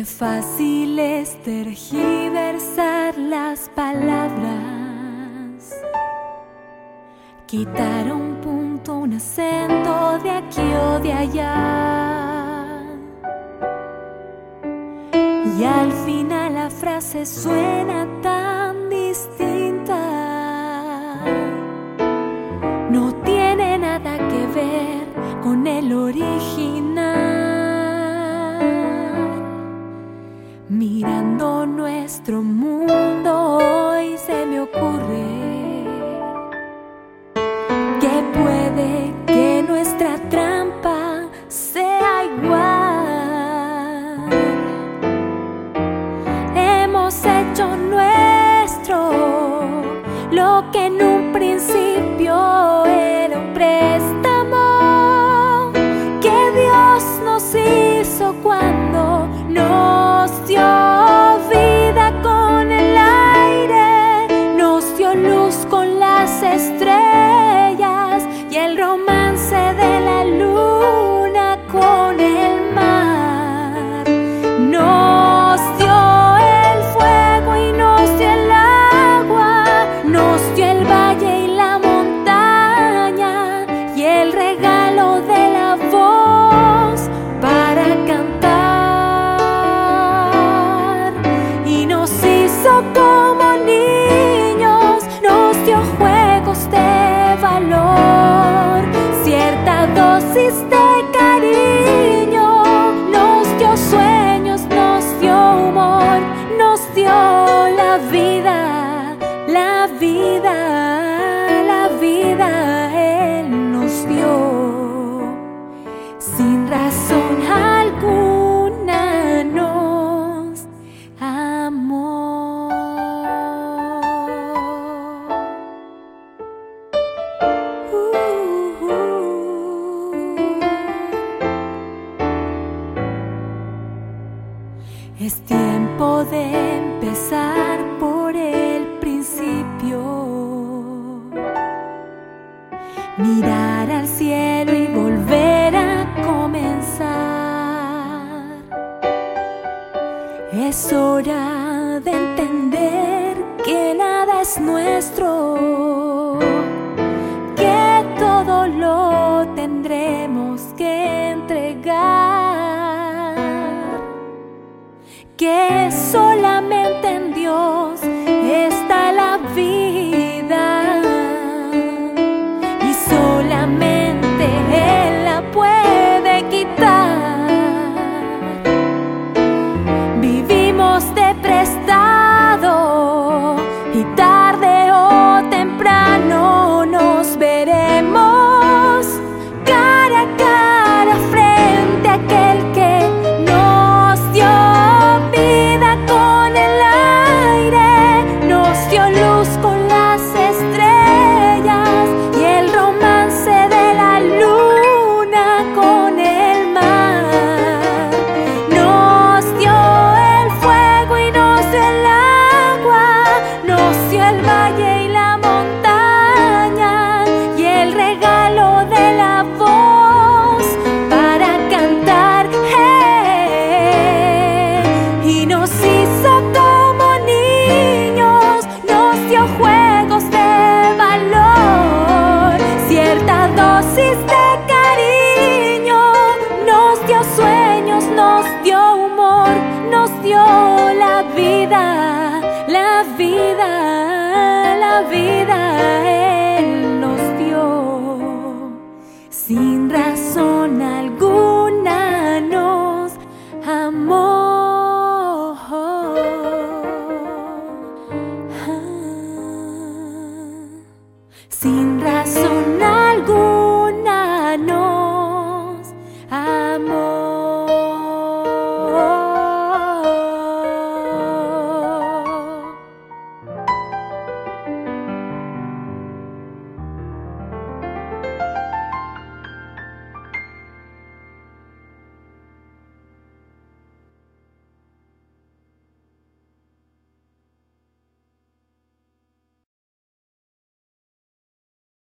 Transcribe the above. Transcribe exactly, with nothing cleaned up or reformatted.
fácil es tergiversar las palabras, quitar un punto, un acento de aquí o de allá, y al final la frase suena tan distinta. No tiene nada que ver con el original. Mirando nuestro mundo hoy se me ocurre que puede que nuestra trampa sea igual. Hemos hecho nuestro lo que en un principio era un préstamo que Dios nos hizo cuando nos dio vida con el aire, nos dio luz con las estrellas y el romance de la luna con el mar. Nos dio el fuego y nos dio el agua, nos dio el valle y la montaña y el regalo de la voz para cantar. Y nos hizo como niños, nos dio juegos de valor, cierta dosis de cariño, nos dio sueños, nos dio humor, nos dio la vida, la vida, la vida Él nos dio. Sin razón alguna nos amó. Uh, uh. Es tiempo de empezar por el principio, mirar al cielo y volver a comenzar. Es hora de entender que nada es nuestro, que todo lo tendremos que entregar, que solamente en Dios